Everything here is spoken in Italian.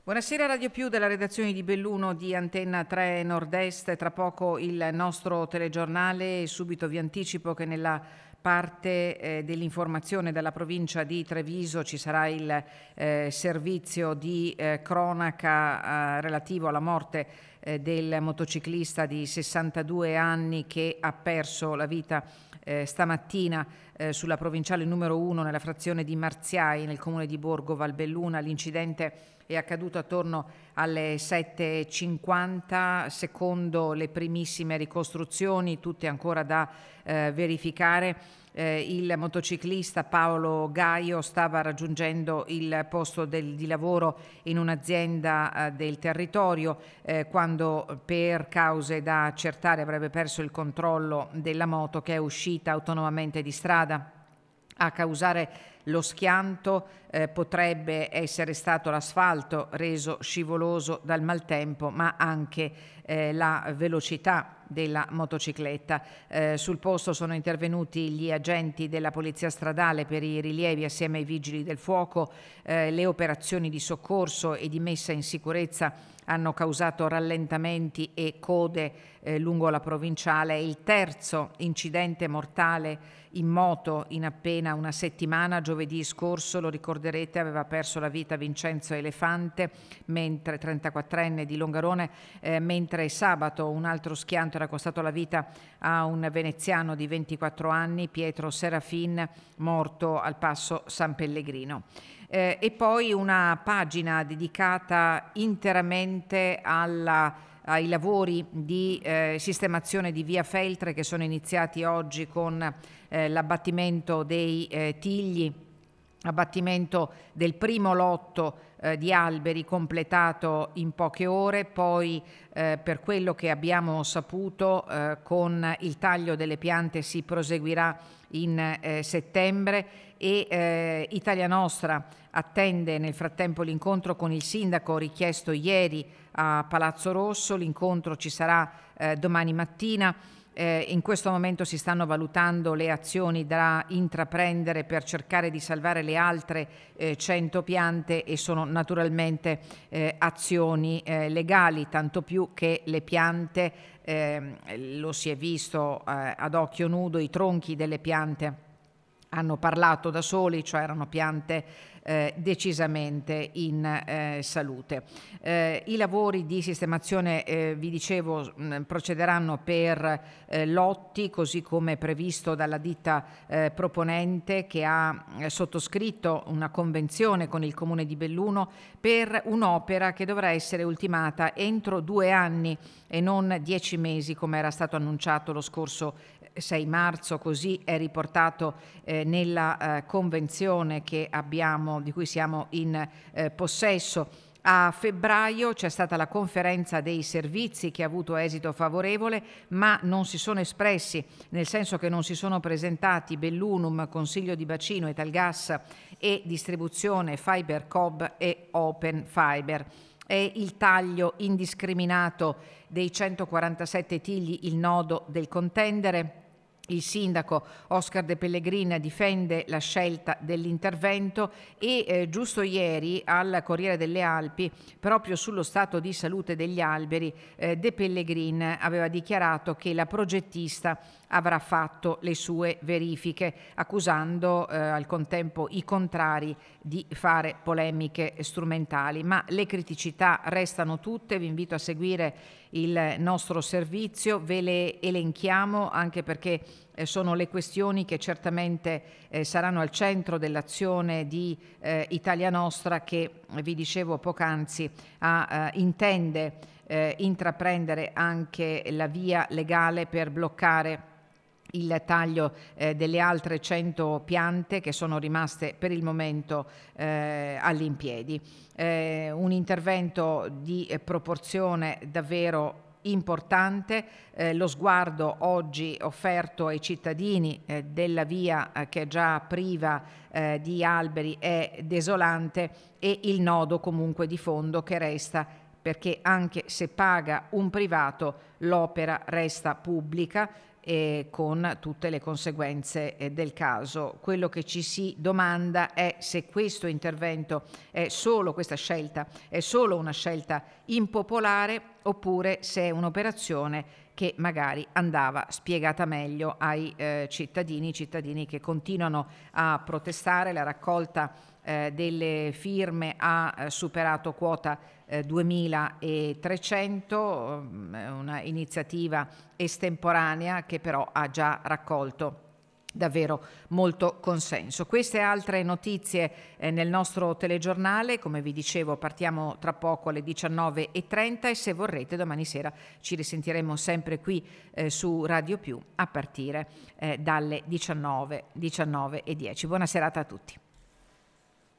Buonasera Radio Più della redazione di Belluno di Antenna 3 Nord-Est, tra poco il nostro telegiornale. Subito vi anticipo che nella parte dell'informazione dalla provincia di Treviso ci sarà il servizio di cronaca relativo alla morte del motociclista di 62 anni che ha perso la vita stamattina sulla provinciale numero 1 nella frazione di Marziai nel comune di Borgo Valbelluna. L'incidente è accaduto attorno alle 7:50, secondo le primissime ricostruzioni, tutte ancora da verificare. Il motociclista Paolo Gaio stava raggiungendo il posto di lavoro in un'azienda del territorio quando, per cause da accertare, avrebbe perso il controllo della moto, che è uscita autonomamente di strada. A causare lo schianto potrebbe essere stato l'asfalto reso scivoloso dal maltempo, ma anche la velocità della motocicletta. Sul posto sono intervenuti gli agenti della Polizia Stradale per i rilievi assieme ai vigili del fuoco. Le operazioni di soccorso e di messa in sicurezza hanno causato rallentamenti e code lungo la provinciale. È il terzo incidente mortale in moto in appena una settimana. Giovedì scorso, lo ricorderete, aveva perso la vita Vincenzo Elefante, 34enne di Longarone, mentre sabato un altro schianto era costato la vita a un veneziano di 24 anni, Pietro Serafin, morto al passo San Pellegrino. E poi una pagina dedicata interamente ai lavori di sistemazione di via Feltre, che sono iniziati oggi con l'abbattimento dei tigli, abbattimento del primo lotto di alberi completato in poche ore. Poi per quello che abbiamo saputo con il taglio delle piante si proseguirà in settembre e Italia Nostra attende nel frattempo l'incontro con il sindaco richiesto ieri a Palazzo Rosso. L'incontro ci sarà domani mattina. In questo momento si stanno valutando le azioni da intraprendere per cercare di salvare le altre 100 piante e sono naturalmente azioni legali, tanto più che le piante, lo si è visto ad occhio nudo, i tronchi delle piante hanno parlato da soli, cioè erano piante decisamente in salute. I lavori di sistemazione, vi dicevo, procederanno per lotti, così come previsto dalla ditta proponente, che ha sottoscritto una convenzione con il Comune di Belluno per un'opera che dovrà essere ultimata entro 2 anni e non 10 mesi, come era stato annunciato lo scorso 6 marzo, così è riportato nella convenzione che abbiamo, di cui siamo in possesso. A febbraio c'è stata la conferenza dei servizi che ha avuto esito favorevole, ma non si sono espressi, nel senso che non si sono presentati Bellunum, Consiglio di Bacino, Italgas e Distribuzione Fibercob e Open Fiber. È il taglio indiscriminato dei 147 tigli il nodo del contendere. Il sindaco Oscar De Pellegrin difende la scelta dell'intervento e giusto ieri al Corriere delle Alpi, proprio sullo stato di salute degli alberi, De Pellegrin aveva dichiarato che la progettista avrà fatto le sue verifiche, accusando al contempo i contrari di fare polemiche strumentali. Ma le criticità restano tutte. Vi invito a seguire il nostro servizio, ve le elenchiamo anche perché sono le questioni che certamente saranno al centro dell'azione di Italia Nostra, che vi dicevo poc'anzi intende intraprendere anche la via legale per bloccare il taglio delle altre 100 piante che sono rimaste per il momento all'impiedi. Un intervento di proporzione davvero importante, lo sguardo oggi offerto ai cittadini della via che è già priva di alberi è desolante, e il nodo comunque di fondo che resta perché anche se paga un privato l'opera resta pubblica, con tutte le conseguenze del caso. Quello che ci si domanda è se questo intervento questa scelta è solo una scelta impopolare, oppure se è un'operazione che magari andava spiegata meglio ai cittadini che continuano a protestare. La raccolta delle firme ha superato quota 2300, una iniziativa estemporanea che però ha già raccolto davvero molto consenso. Queste altre notizie nel nostro telegiornale, come vi dicevo, partiamo tra poco alle 19:30 e se vorrete domani sera ci risentiremo sempre qui su Radio Più a partire dalle 19:10. Buona serata a tutti.